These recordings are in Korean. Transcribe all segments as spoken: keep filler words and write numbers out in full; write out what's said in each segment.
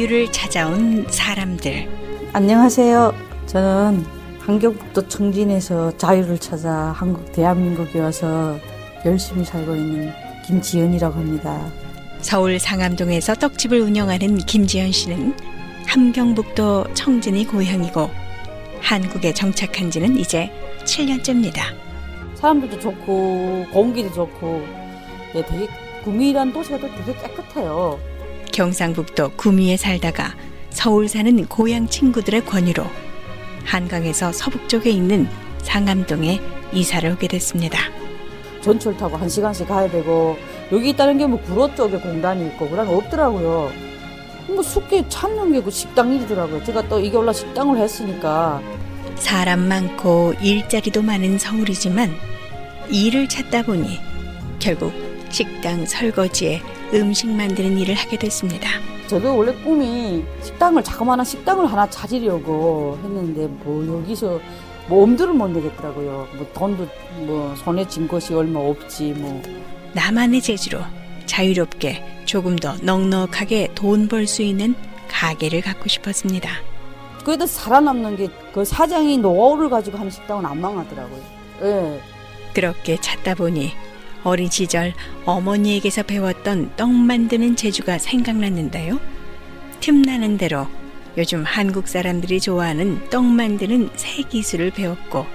자유를 찾아온 사람들. 안녕하세요. 저는 한경북도 청진에서 자유를 찾아 한국 대한민국에 와서 열심히 살고 있는 김지연이라고 합니다. 서울 상암동에서 떡집을 운영하는 김지연 씨는 함경북도 청진이 고향이고 한국에 정착한 지는 이제 칠 년째입니다. 사람들도 좋고 공기도 좋고 네, 되게 구미란 도시가 또 되게 깨끗해요. 경상북도 구미에 살다가 서울 사는 고향 친구들의 권유로 한강에서 서북쪽에 있는 상암동에 이사를 오게 됐습니다. 전철 타고 한 시간씩 가야 되고 여기 있다는 게 뭐 구로 쪽에 공단이 있고 그런 거 없더라고요. 뭐 숙게 찾는 게 그 식당이더라고요. 제가 또 이게 올라 식당을 했으니까. 사람 많고 일자리도 많은 서울이지만 일을 찾다 보니 결국 식당 설거지에 음식 만드는 일을 하게 됐습니다. 저도 원래 꿈이 식당을 자그마한 식당을 하나 차리려고 했는데 뭐 여기서 뭐 엄두를 못 내겠더라고요. 뭐 돈도 뭐 손에 쥔 것이 얼마 없지 뭐. 나만의 재주로 자유롭게 조금 더 넉넉하게 돈 벌 수 있는 가게를 갖고 싶었습니다. 그래도 살아남는 게 그 사장이 노하우를 가지고 하는 식당은 안 망하더라고요. 예. 그렇게 찾다 보니 어린 시절 어머니에게서 배웠던 떡 만드는 재주가 생각났는데요. 틈나는 대로 요즘 한국 사람들이 좋아하는 떡 만드는 새 기술을 배웠고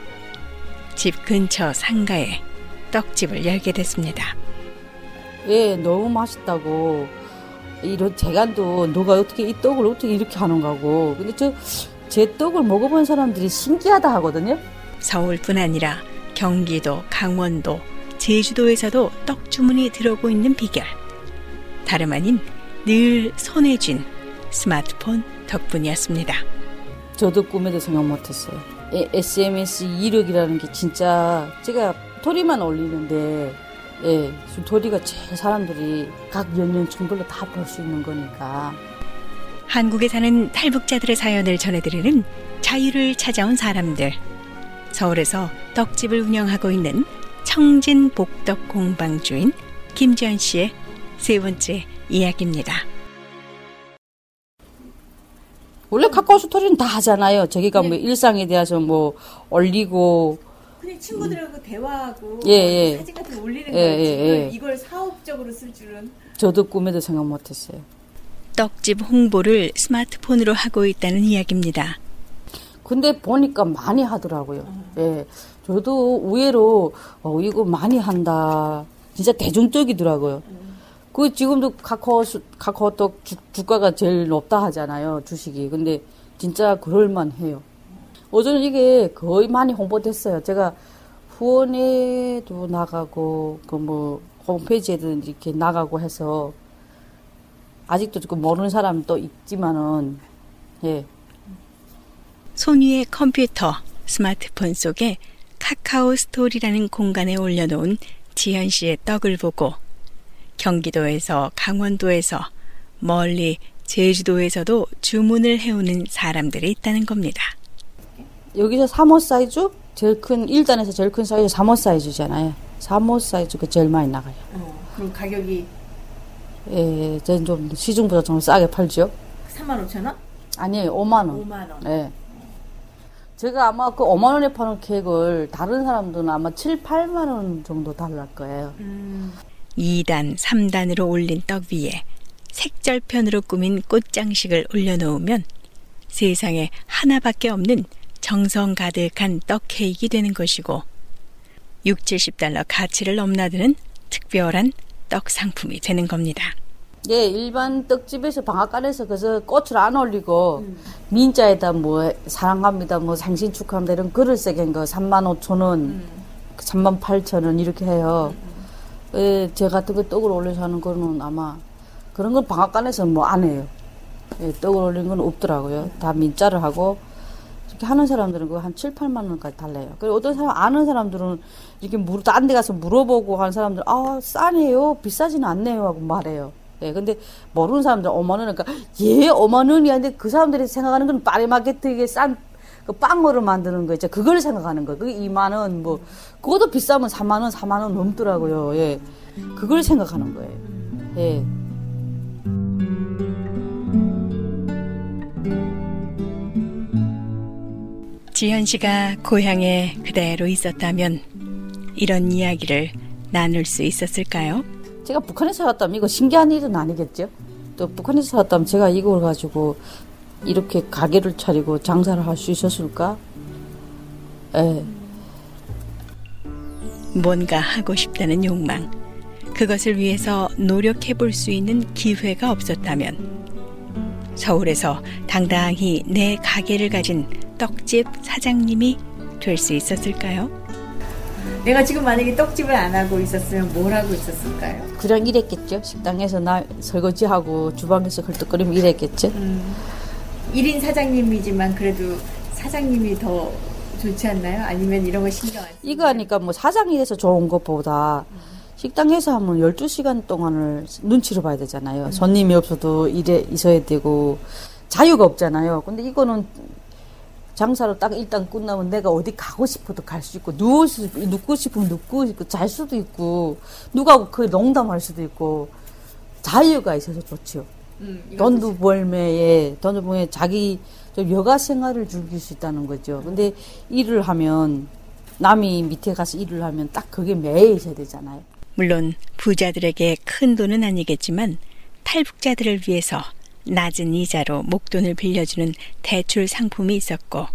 집 근처 상가에 떡집을 열게 됐습니다. 예, 너무 맛있다고. 이런 재간도 누가 어떻게 이 떡을 어떻게 이렇게 하는가고. 근데 저 제 떡을 먹어본 사람들이 신기하다 하거든요. 서울뿐 아니라 경기도, 강원도, 제주도에서도 떡 주문이 들어오고 있는 비결. 다름 아닌 늘 손에 쥔 스마트폰 덕분이었습니다. 저도 꿈에도 생각 못했어요. 에스엔에스 이력이라는 게 진짜 제가 스토리만 올리는데 예, 스토리가 제일 사람들이 각 연령층별로 다 볼 수 있는 거니까. 한국에 사는 탈북자들의 사연을 전해드리는 자유를 찾아온 사람들. 서울에서 떡집을 운영하고 있는 청진 복덕 공방 주인 김지연 씨의 세 번째 이야기입니다. 원래 카카오 스토리는 다 하잖아요. 저기가 네. 뭐 일상에 대해서 뭐 올리고 그냥 친구들하고 음. 대화하고 예, 예. 사진 같은 거 올리는 예, 거지. 예, 예. 이걸 사업적으로 쓸 줄은. 저도 꿈에도 생각 못했어요. 떡집 홍보를 스마트폰으로 하고 있다는 이야기입니다. 근데 보니까 많이 하더라고요. 음. 예, 저도 의외로 어, 이거 많이 한다. 진짜 대중적이더라고요. 음. 그 지금도 카카오 카카오톡 주, 주가가 제일 높다 하잖아요. 주식이. 근데 진짜 그럴만해요. 어제는 이게 거의 많이 홍보됐어요. 제가 후원회도 나가고 그 뭐 홈페이지에도 이렇게 나가고 해서 아직도 조금 모르는 사람은 또 있지만은 예. 손 위의 컴퓨터, 스마트폰 속에 카카오 스토리라는 공간에 올려놓은 지현 씨의 떡을 보고 경기도에서 강원도에서 멀리 제주도에서도 주문을 해오는 사람들이 있다는 겁니다. 여기서 삼 호 사이즈? 제일 큰, 일 단에서 제일 큰 사이즈 삼 호 사이즈잖아요. 삼 호 사이즈가 제일 많이 나가요. 어, 그럼 가격이? 예, 저는 좀 시중보다 좀 싸게 팔죠. 삼만 오천 원? 아니에요, 오만 원. 오만 원. 예. 제가 아마 그 오만 원에 파는 케이크를 다른 사람들은 아마 칠, 팔만 원 정도 달랄 거예요. 음. 이 단, 삼 단으로 올린 떡 위에 색절편으로 꾸민 꽃장식을 올려놓으면 세상에 하나밖에 없는 정성 가득한 떡 케이크가 되는 것이고 육, 칠십 달러 가치를 넘나드는 특별한 떡 상품이 되는 겁니다. 예, 일반 떡집에서 방앗간에서 그래서 꽃을 안 올리고 음. 민자에다 뭐 사랑합니다, 뭐 생신 축하합니다 이런 글을 새긴 거 삼만 오천 원, 음. 삼만 팔천 원 이렇게 해요. 음. 예, 제 같은 거 떡을 올려서 하는 거는 아마 그런 건 방앗간에서 뭐 안 해요. 예, 떡을 올리는 건 없더라고요. 음. 다 민자를 하고 이렇게 하는 사람들은 그거 한 칠, 팔만 원까지 달래요. 그리고 어떤 사람 아는 사람들은 이렇게 물, 딴 데 가서 물어보고 하는 사람들 아 싸네요, 비싸지는 않네요 하고 말해요. 예, 근데 모르는 사람들 오만 원, 그러니까 예, 오만 원이야. 근데 그 사람들이 생각하는 건 파리마켓에 싼 그 빵으로 만드는 거 있죠. 그걸 생각하는 거. 그게 이만 원, 뭐 그것도 비싸면 삼만 원, 사만 원 넘더라고요. 예, 그걸 생각하는 거예요. 예. 지현 씨가 고향에 그대로 있었다면 이런 이야기를 나눌 수 있었을까요? 제가 북한에 살았다면 이거 신기한 일은 아니겠죠? 또 북한에 살았다면 제가 이걸 가지고 이렇게 가게를 차리고 장사를 할 수 있었을까? 예. 뭔가 하고 싶다는 욕망, 그것을 위해서 노력해 볼 수 있는 기회가 없었다면 서울에서 당당히 내 가게를 가진 떡집 사장님이 될 수 있었을까요? 내가 지금 만약에 떡집을 안 하고 있었으면 뭘 하고 있었을까요? 그냥 일했겠죠. 식당에서 나 설거지하고 주방에서 헐떡거리면 일했겠죠. 음, 일 인 사장님이지만 그래도 사장님이 더 좋지 않나요? 아니면 이런 거 신경 안 쓰나요? 이거 하니까 뭐 사장이 돼서 좋은 것보다 식당에서 하면 열두 시간 동안을 눈치를 봐야 되잖아요. 손님이 없어도 일에 있어야 되고 자유가 없잖아요. 근데 이거는 장사로 딱 일단 끝나면 내가 어디 가고 싶어도 갈 수 있고 누울 수, 눕고 싶으면 눕고 있고 잘 수도 있고 누가 그 농담할 수도 있고 자유가 있어서 좋죠. 음, 돈도 벌매에 돈도 벌매 자기 좀 여가 생활을 즐길 수 있다는 거죠. 근데 일을 하면 남이 밑에 가서 일을 하면 딱 그게 매여 있어야 되잖아요. 물론 부자들에게 큰 돈은 아니겠지만 탈북자들을 위해서 낮은 이자로 목돈을 빌려주는 대출 상품이 있었고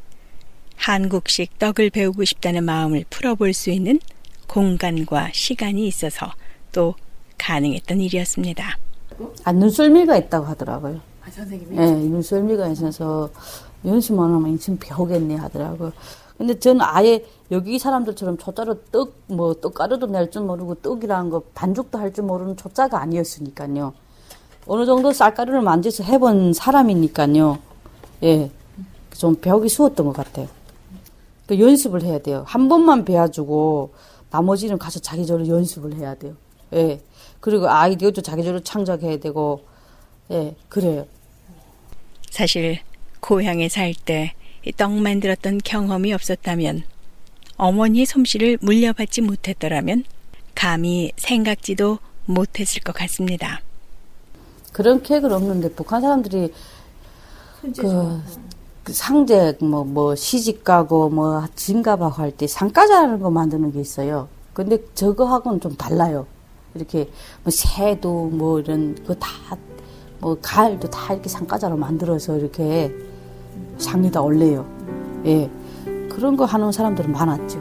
한국식 떡을 배우고 싶다는 마음을 풀어볼 수 있는 공간과 시간이 있어서 또 가능했던 일이었습니다. 아, 눈썰미가 있다고 하더라고요. 아, 선생님이? 네, 눈썰미가 있어서 연습만 하면 인생 배우겠네 하더라고요. 근데 저는 아예 여기 사람들처럼 초짜로 떡, 뭐, 떡가루도 낼 줄 모르고 떡이라는 거 반죽도 할 줄 모르는 초짜가 아니었으니까요. 어느 정도 쌀가루를 만져서 해본 사람이니까요. 예. 좀 배우기 쉬웠던 것 같아요. 그 연습을 해야 돼요. 한 번만 배워주고 나머지는 가서 자기적으로 연습을 해야 돼요. 예. 그리고 아이디어도 자기적으로 창작해야 되고, 예. 그래요. 사실 고향에 살 때 떡 만들었던 경험이 없었다면 어머니의 솜씨를 물려받지 못했더라면 감히 생각지도 못했을 것 같습니다. 그런 계획은 없는데 북한 사람들이 그, 그 상제 뭐, 뭐 시집 가고 뭐 진가하고 할 때 상가자라는 거 만드는 게 있어요. 근데 저거하고는 좀 달라요. 이렇게 뭐 새도 뭐 이런 거 다 뭐 가을도 다 이렇게 상가자로 만들어서 이렇게 상에다 올려요. 예, 그런 거 하는 사람들은 많았죠.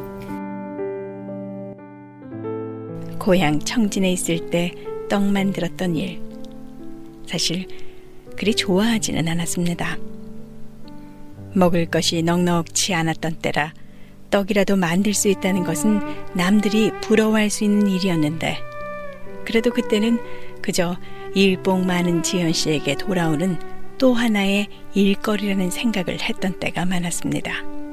고향 청진에 있을 때 떡 만들었던 일, 사실 그리 좋아하지는 않았습니다. 먹을 것이 넉넉치 않았던 때라 떡이라도 만들 수 있다는 것은 남들이 부러워할 수 있는 일이었는데 그래도 그때는 그저 일복 많은 지현 씨에게 돌아오는 또 하나의 일거리라는 생각을 했던 때가 많았습니다.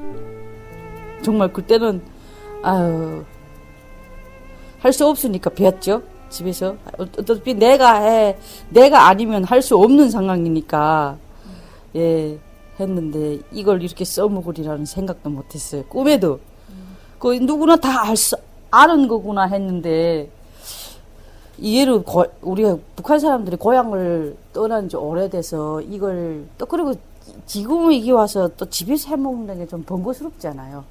정말 그때는 아유 할 수 없으니까 배웠죠. 집에서 어차피 내가 해 내가 아니면 할 수 없는 상황이니까 예 했는데 이걸 이렇게 써먹으리라는 생각도 못했어요. 꿈에도 그 누구나 다 알 수 아는 거구나 했는데 이해로 고, 우리 북한 사람들이 고향을 떠난 지 오래돼서 이걸 또 그리고 지금 이기 와서 또 집에서 해먹는 게 좀 번거롭잖아요.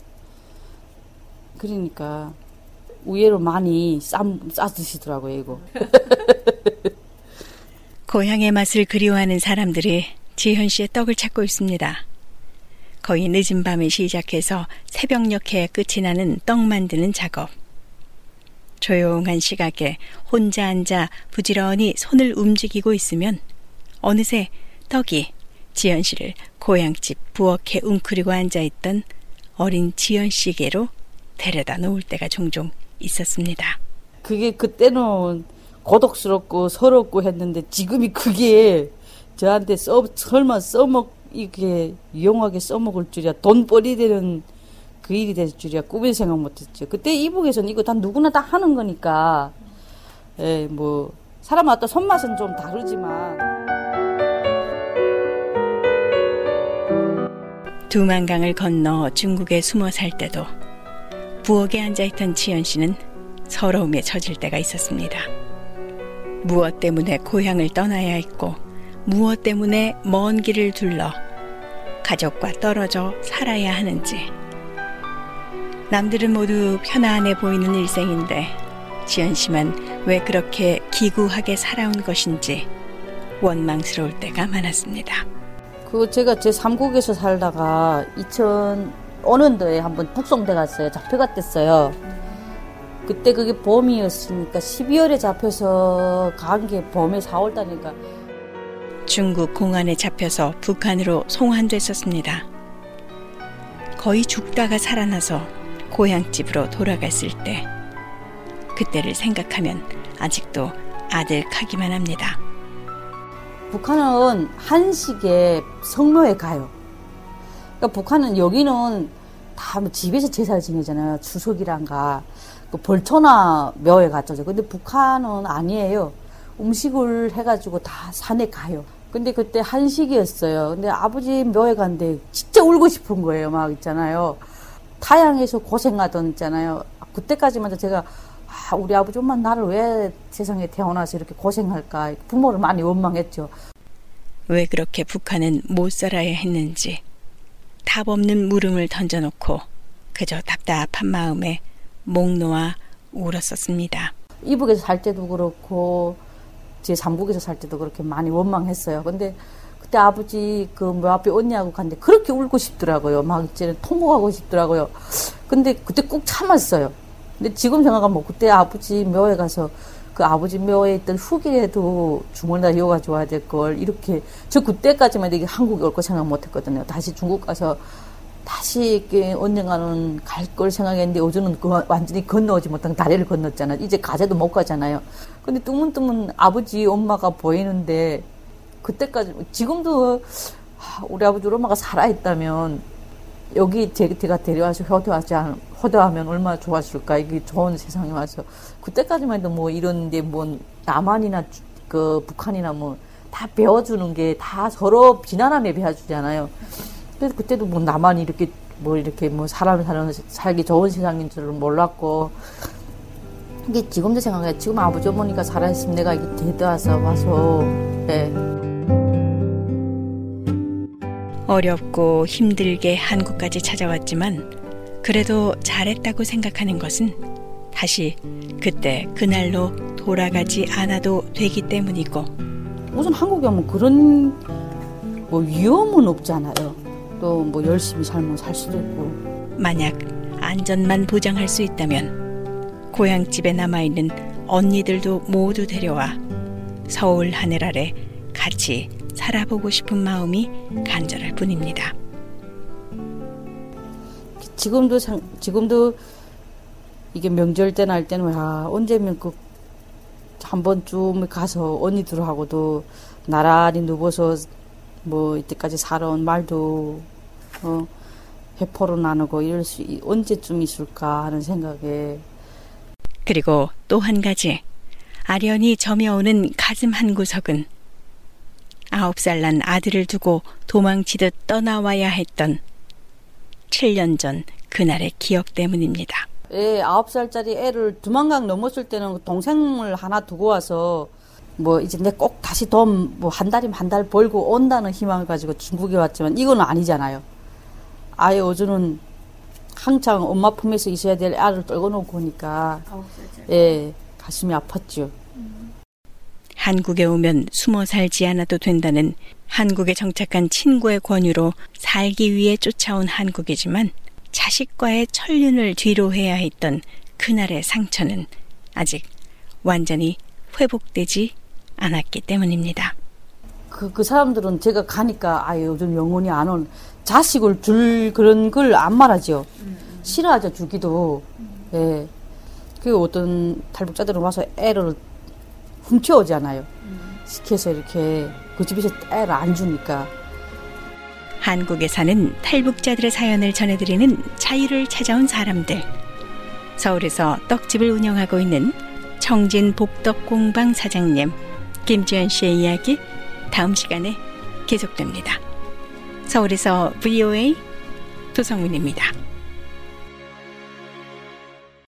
그러니까 의외로 많이 싸, 싸 드시더라고요, 이거. 고향의 맛을 그리워하는 사람들이 지현 씨의 떡을 찾고 있습니다. 거의 늦은 밤에 시작해서 새벽녘에 끝이 나는 떡 만드는 작업. 조용한 시각에 혼자 앉아 부지런히 손을 움직이고 있으면 어느새 떡이 지현 씨를 고향집 부엌에 웅크리고 앉아있던 어린 지현 씨에게로 데려다 놓을 때가 종종 있었습니다. 그게 그때는 고독스럽고 서럽고 했는데 지금이 그게 저한테 써, 설마 써먹 이게 유용하게 써먹을 줄이야 돈벌이 되는 그 일이 될 줄이야 꿈에 생각 못했죠. 그때 이북에서는 이거 다 누구나 다 하는 거니까 예, 뭐 사람마다 손맛은 좀 다르지만 두만강을 건너 중국에 숨어 살 때도 부엌에 앉아있던 지현 씨는 서러움에 젖을 때가 있었습니다. 무엇 때문에 고향을 떠나야 했고 무엇 때문에 먼 길을 둘러 가족과 떨어져 살아야 하는지. 남들은 모두 편안해 보이는 일생인데 지연 씨만 왜 그렇게 기구하게 살아온 것인지 원망스러울 때가 많았습니다. 그 제가 제 삼국에서 살다가 이천오 년도에 한번 북송돼 갔어요. 잡혀갔댔어요. 그때 그게 봄이었으니까 십이월에 잡혀서 간 게 봄에 사월 달이니까 중국 공안에 잡혀서 북한으로 송환됐었습니다. 거의 죽다가 살아나서 고향집으로 돌아갔을 때 그때를 생각하면 아직도 아득하기만 합니다. 북한은 한식에 성묘에 가요. 그러니까 북한은 여기는 다 뭐 집에서 제사를 지내잖아요. 추석이란가 그 벌초나 묘에 갔죠. 근데 북한은 아니에요. 음식을 해가지고 다 산에 가요. 근데 그때 한식이었어요. 근데 아버지 묘에 갔는데 진짜 울고 싶은 거예요. 막 있잖아요. 타양에서 고생하던 있잖아요. 그때까지만 제가 아, 우리 아버지 엄마 나를 왜 세상에 태어나서 이렇게 고생할까. 부모를 많이 원망했죠. 왜 그렇게 북한은 못 살아야 했는지 답 없는 물음을 던져놓고 그저 답답한 마음에 목 놓아 울었었습니다. 이북에서 살 때도 그렇고 제 삼국에서 살 때도 그렇게 많이 원망했어요. 근데 그때 아버지 그 뭐 앞에 언니하고 갔는데 그렇게 울고 싶더라고요. 막 이제 통곡하고 싶더라고요. 근데 그때 꾹 참았어요. 근데 지금 생각하면 그때 아버지 묘에 가서 그 아버지 묘에 있던 후기에도 주머니에다 이어가지고 와야 될 걸 이렇게 저 그때까지만 해도 한국에 올 거 생각 못 했거든요. 다시 중국 가서 다시 이렇게 언젠가는 갈 걸 생각했는데 요즘은 그 완전히 건너오지 못한 다리를 건넜잖아요. 이제 가재도 못 가잖아요. 근데 뜨문뜨문 아버지 엄마가 보이는데 그때까지 지금도 우리 아버지 우리 엄마가 살아있다면 여기 제가 데려와서 효도하지 않, 효도하면 얼마나 좋았을까. 이게 좋은 세상에 와서 그때까지만 해도 뭐 이런데 뭐 남한이나 그 북한이나 뭐 다 배워주는 게 다 서로 비난하며 배워주잖아요. 그래서 그때도 뭐 나만 이렇게 뭐 이렇게 뭐 사람 사는 살기 좋은 세상인 줄은 몰랐고 이게 지금도 생각해. 지금 아버지 어머니가 살아있으면 내가 이게 데려와서 와서 네. 어렵고 힘들게 한국까지 찾아왔지만 그래도 잘했다고 생각하는 것은 다시 그때 그날로 돌아가지 않아도 되기 때문이고 우선 한국에 오면 그런 뭐 위험은 없잖아요. 또 뭐 열심히 살면 살 수도 있고 만약 안전만 보장할 수 있다면 고향집에 남아있는 언니들도 모두 데려와 서울 하늘 아래 같이 살아보고 싶은 마음이 간절할 뿐입니다. 지금도 상, 지금도 이게 명절 때나 할 때는 아, 언제면 그 한 번쯤 가서 언니들하고도 나란히 누워서 뭐 이때까지 살아온 말도 어, 회포로 나누고 이럴 수 언제쯤 있을까 하는 생각에 그리고 또 한 가지 아련히 저며오는 가슴 한 구석은 아홉 살 난 아들을 두고 도망치듯 떠나와야 했던 칠 년 전 그날의 기억 때문입니다. 예, 아홉 살짜리 애를 두만강 넘었을 때는 동생을 하나 두고 와서 뭐 이제 내 꼭 다시 돈 뭐 한 달이면 한 달 벌고 온다는 희망을 가지고 중국에 왔지만 이거는 아니잖아요. 아예 요즘은 한창 엄마 품에서 있어야 될 아를 떨궈 놓고 오니까 예, 가슴이 아팠죠. 한국에 오면 숨어 살지 않아도 된다는 한국에 정착한 친구의 권유로 살기 위해 쫓아온 한국이지만 자식과의 천륜을 뒤로 해야 했던 그날의 상처는 아직 완전히 회복되지 않았기 때문입니다. 그, 그 사람들은 제가 가니까 아예 요즘 영혼이 안 온 자식을 줄 그런 걸 안 말하죠. 음. 싫어하죠, 주기도. 음. 예. 그 어떤 탈북자들은 와서 애를 훔쳐오잖아요. 음. 시켜서 이렇게 그 집에서 애를 안 주니까. 한국에 사는 탈북자들의 사연을 전해드리는 자유를 찾아온 사람들. 서울에서 떡집을 운영하고 있는 청진 복덕공방 사장님 김지연 씨의 이야기 다음 시간에 계속됩니다. 서울에서 브이오에이 도성문입니다.